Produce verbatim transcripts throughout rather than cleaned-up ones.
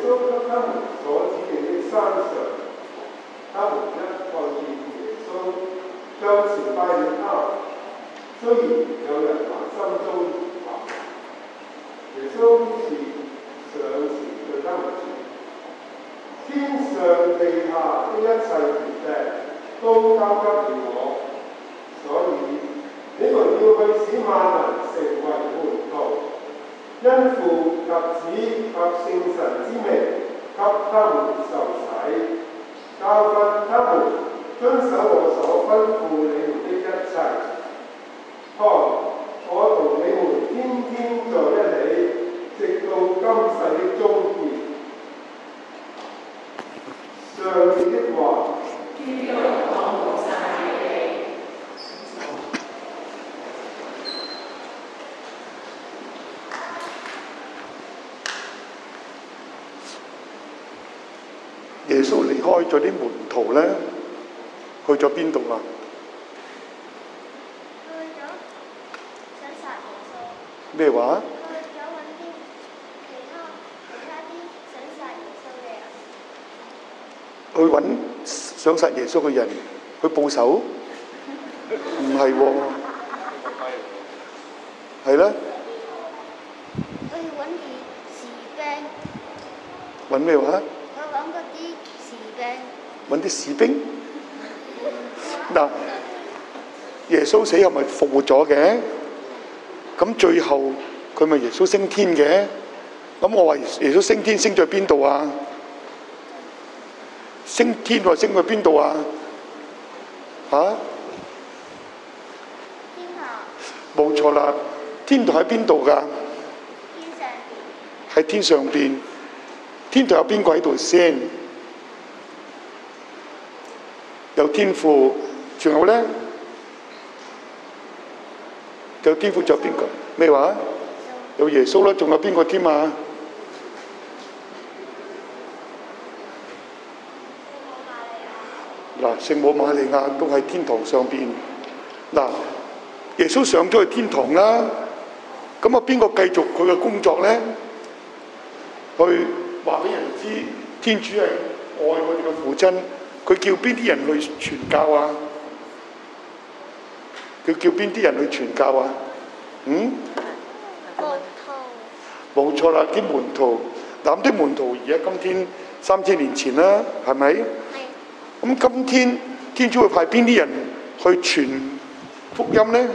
穌給他們所指定的山上，他們一看見耶穌，就朝拜了他。雖然有人還心中懷疑，耶穌於是上前對他們說：天上地下的一切權柄都交給了我，所以你們要去使萬民成為門徒，因父及子及聖神之名，給他們受洗，教訓他們遵守我所吩咐你們的一切。看，我同你們天天在一起，直到今世的終結。上帝的話。耶穌離開咗啲門徒咧，去咗邊度啊？ 去咗想殺耶穌。 咩話？ 去咗揾啲其他其他啲想殺耶穌嘅人。 去揾想殺耶穌嘅人去報仇？唔係喎，係咧？ 去揾啲士兵。 揾咩話？ 去揾嗰啲士兵。 揾啲士兵？嗱，耶穌死後咪復活咗嘅，咁最後佢咪耶穌升天嘅，咁我話耶穌升天升咗去邊度啊？升天話升去邊度啊？嚇？ 天下。 冇錯啦，天堂喺邊度㗎？ 天上邊。 喺天上邊，天堂有邊個喺度先？有天父，仲有咧？有天父仲有邊個？咩話？有耶穌啦，仲有邊個添啊？嗱，聖母瑪利亞都喺天堂上邊。嗱，耶穌上咗去天堂啦，咁啊邊個繼續佢嘅工作咧？去話俾人知，天主係愛我哋嘅父親。佢叫邊啲人去傳教啊？佢叫邊啲人去傳教啊？嗯？ 門徒。 冇錯啦，啲門徒。嗱，啲門徒而家今天三千年前啦，係咪？係。咁今天天主會派邊啲人去傳福音咧？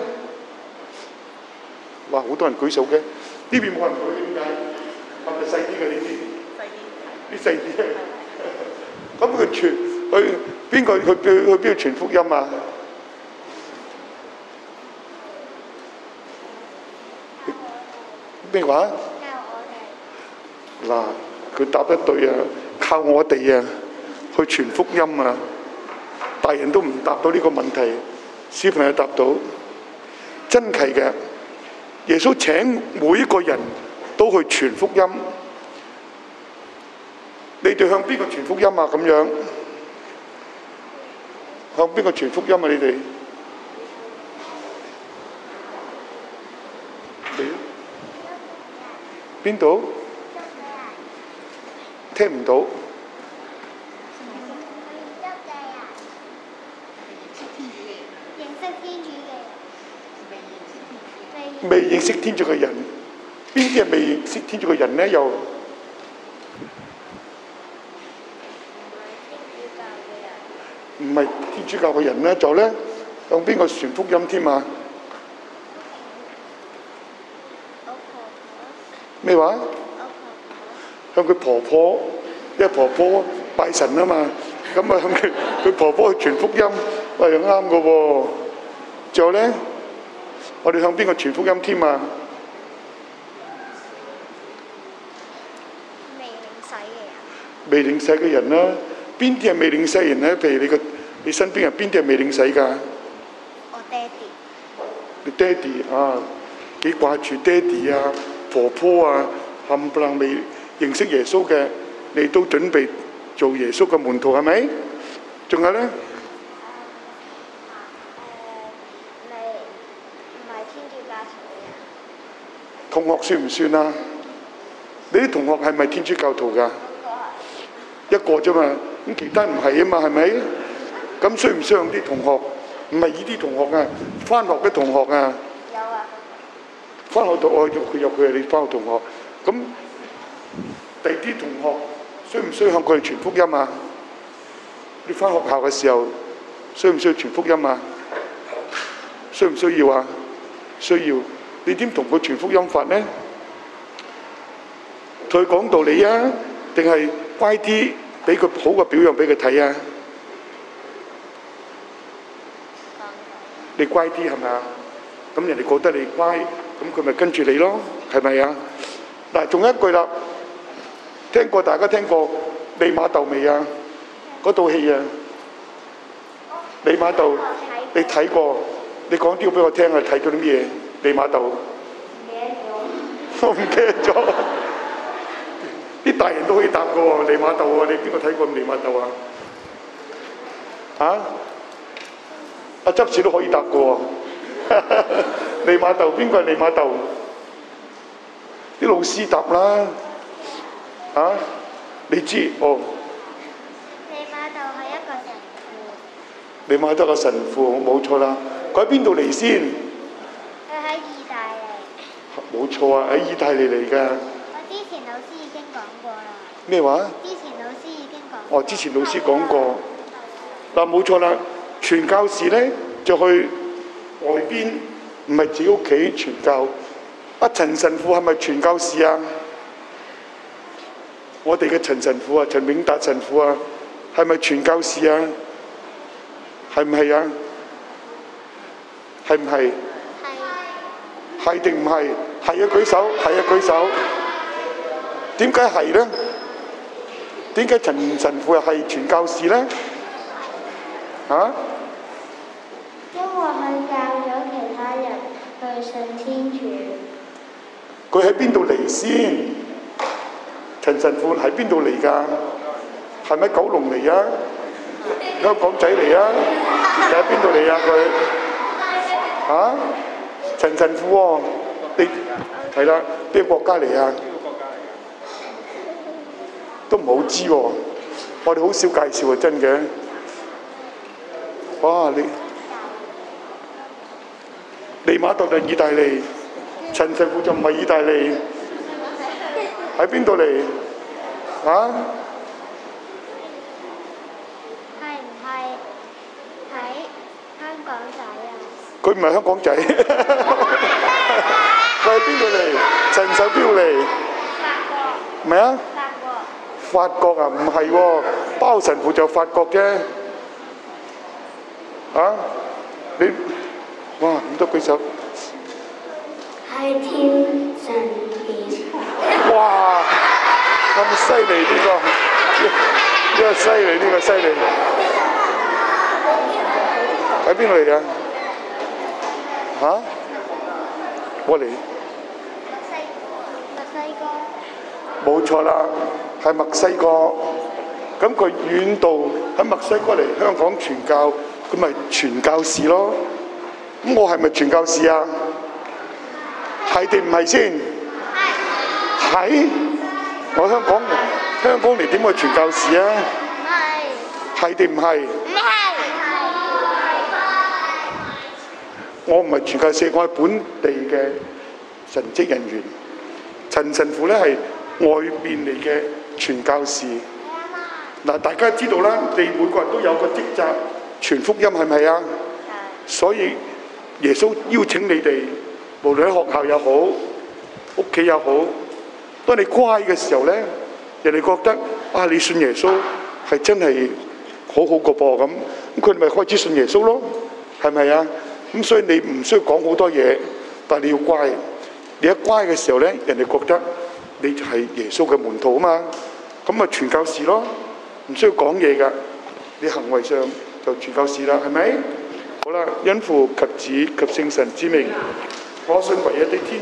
哇！好多人舉手嘅，呢邊冇人舉，點解？係咪細啲嘅呢啲？細啲。啲細啲。咁佢傳去邊個去去去邊度傳福音啊？咩話？嗱，佢答得對啊！靠我哋啊，去傳福音啊！大人都唔答到呢個問題，小朋友答到，真係嘅。耶穌請每一個人都去傳福音。你哋向邊個傳福音啊？咁樣向邊個傳福音啊？你哋邊度？聽唔到。未認識天主嘅人，邊啲係未認識天主嘅人咧？又唔係天主教嘅人咧？就咧向邊個傳福音添啊？咩話？向佢婆婆，因為婆婆拜神啊嘛，咁啊向佢佢婆婆去傳福音，喂，又啱嘅喎。仲有咧，我哋向邊個傳福音添啊？未領洗嘅人啦，邊啲係未領洗人咧？譬如你個你身邊人邊啲係未領洗㗎？ 我爹哋。 你爹哋啊，幾掛住爹哋啊，婆婆啊，冚唪唥未認識耶穌嘅，你都準備做耶穌嘅門徒係咪？仲有咧？誒， 未唔係天主教徒嘅。 同學算唔算啊？你啲同學係咪天主教徒㗎？ 嗰個一個啫嘛，咁其他唔係啊嘛，係咪？咁需唔需要啲同學？唔係呢啲同學啊，翻學嘅同學啊。 有啊。 翻學同我佢有佢係你翻學同學，咁第啲同學需唔需要向佢哋傳福音啊？你翻學校嘅時候需唔需要傳福音啊？需唔需要啊？需要。你點同佢傳福音法呢？同佢講道理啊，定係乖啲俾佢好嘅表揚俾佢睇啊？你乖啲係咪啊？咁人哋覺得你乖，咁佢咪跟住你咯，係咪啊？嗱，仲有一句啦，聽過大家聽過《利瑪竇》未啊？嗰套戲啊，《利瑪竇》，你睇過？你講啲俾我聽啊！睇過啲乜嘢？利瑪竇？我唔記得咗。啲大人都可以答嘅喎，利瑪竇啊！你邊個睇過利瑪竇啊？嚇？阿執事都可以答嘅喎。利瑪竇邊個係利瑪竇？啲老師答啦。嚇？你知哦？ 利瑪竇係一個神父。 利瑪竇個神父冇錯啦。佢喺邊度嚟先？ 佢喺意大利。 冇錯啊，喺意大利嚟㗎。 我之前老師已經講過啦。 咩話？ 之前老師已經講過。 哦，之前老師講過。嗱，冇錯啦，傳教士咧就去外邊，唔係自己屋企傳教。阿陳神父係咪傳教士啊？我哋嘅陳神父啊，陳永達神父啊，係咪傳教士啊？係唔係啊？係唔係？係。係定唔係？係啊，舉手！係啊，舉手！點解係咧？點解陳神父又係傳教士咧？嚇？ 因為佢教咗其他人去信天主。 佢喺邊度嚟先？陳神父喺邊度嚟㗎？係咪九龍嚟啊？香港仔嚟啊？又喺邊度嚟啊？佢嚇？陳神父喎，你係啦，邊個國家嚟啊？都唔好知喎，我哋好少介紹啊，真嘅。哇！你利瑪竇就意大利，陳神父就唔係意大利，喺邊度嚟？嚇？ 係唔係喺香港仔啊？ 佢唔係香港仔，佢喺邊度嚟？陳神父邊度嚟？ 法國。 咩啊？ 法國。 法國啊？唔係喎，包神父就法國啫。啊？你哇咁多舉手。 喺天上邊。 哇！咁犀利呢個，呢個犀利，呢個犀利。喺邊度嚟㗎？嚇？我嚟。 墨西墨西哥。 冇錯啦，係墨西哥。咁佢遠道喺墨西哥嚟香港傳教，佢咪傳教士咯？咁我係咪傳教士啊？係定唔係先？係。係。我香港香港嚟點會傳教士啊？ 唔係。 係定唔係？ 唔係。 我唔係傳教士，我係本地嘅神職人員。陳神父咧係外邊嚟嘅傳教士。嗱，大家知道啦，你每個人都有個職責傳福音，係咪啊？所以耶穌邀請你哋，無論喺學校又好，屋企又好，當你乖嘅時候咧，人哋覺得啊，你信耶穌係真係好好個噃咁，咁佢哋咪開始信耶穌咯，係咪啊？咁所以你唔需要講好多嘢，但係你要乖。你一乖嘅時候咧，人哋覺得你就係耶穌嘅門徒啊嘛，咁咪傳教士咯，唔需要講嘢噶，你行為上就傳教士啦，係咪？好啦，因父及子及聖神之名，我信唯一的天